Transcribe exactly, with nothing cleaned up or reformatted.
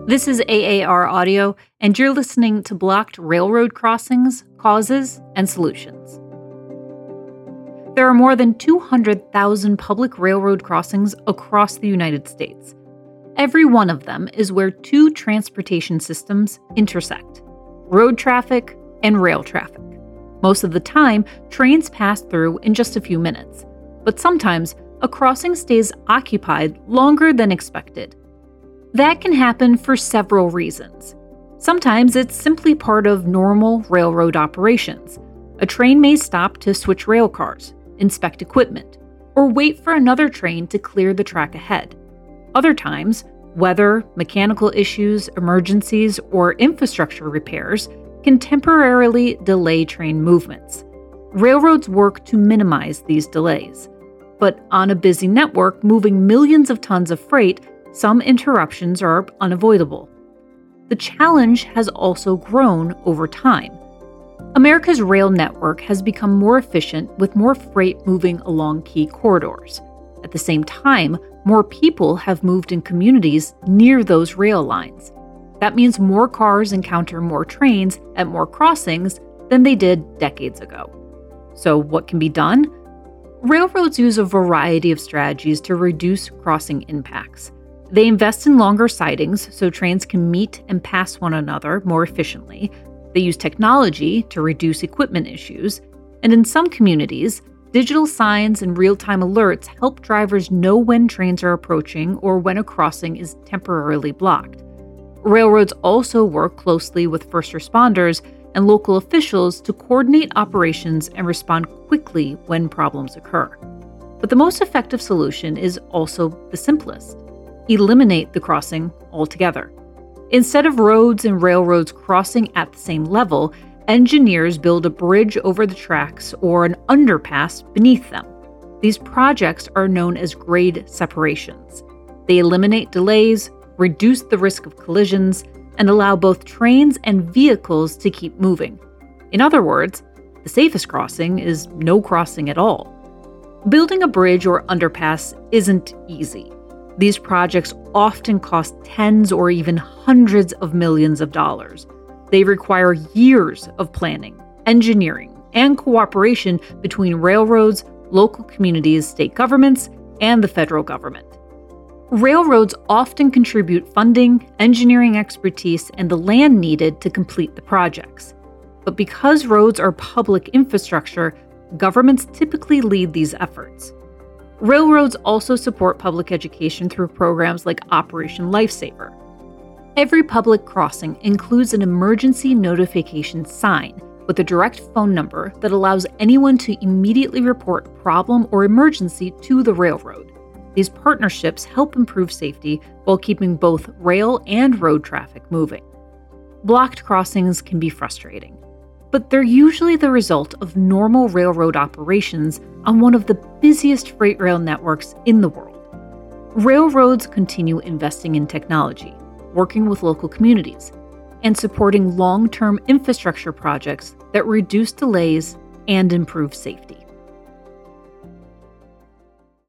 This is A A R Audio, and you're listening to Blocked Railroad Crossings, Causes, and Solutions. There are more than two hundred thousand public railroad crossings across the United States. Every one of them is where two transportation systems intersect: road traffic and rail traffic. Most of the time, trains pass through in just a few minutes, but sometimes a crossing stays occupied longer than expected. That can happen for several reasons. Sometimes it's simply part of normal railroad operations. A train may stop to switch rail cars, inspect equipment, or wait for another train to clear the track ahead. Other times, weather, mechanical issues, emergencies, or infrastructure repairs can temporarily delay train movements. Railroads work to minimize these delays. But on a busy network moving millions of tons of freight, some interruptions are unavoidable. The challenge has also grown over time. America's rail network has become more efficient with more freight moving along key corridors. At the same time, more people have moved in communities near those rail lines. That means more cars encounter more trains at more crossings than they did decades ago. So what can be done? Railroads use a variety of strategies to reduce crossing impacts. They invest in longer sidings so trains can meet and pass one another more efficiently. They use technology to reduce equipment issues. And in some communities, digital signs and real-time alerts help drivers know when trains are approaching or when a crossing is temporarily blocked. Railroads also work closely with first responders and local officials to coordinate operations and respond quickly when problems occur. But the most effective solution is also the simplest: eliminate the crossing altogether. Instead of roads and railroads crossing at the same level, engineers build a bridge over the tracks or an underpass beneath them. These projects are known as grade separations. They eliminate delays, reduce the risk of collisions, and allow both trains and vehicles to keep moving. In other words, the safest crossing is no crossing at all. Building a bridge or underpass isn't easy. These projects often cost tens or even hundreds of millions of dollars. They require years of planning, engineering, and cooperation between railroads, local communities, state governments, and the federal government. Railroads often contribute funding, engineering expertise, and the land needed to complete the projects. But because roads are public infrastructure, governments typically lead these efforts. Railroads also support public education through programs like Operation Lifesaver. Every public crossing includes an emergency notification sign with a direct phone number that allows anyone to immediately report a problem or emergency to the railroad. These partnerships help improve safety while keeping both rail and road traffic moving. Blocked crossings can be frustrating, but they're usually the result of normal railroad operations on one of the busiest freight rail networks in the world. Railroads continue investing in technology, working with local communities, and supporting long-term infrastructure projects that reduce delays and improve safety.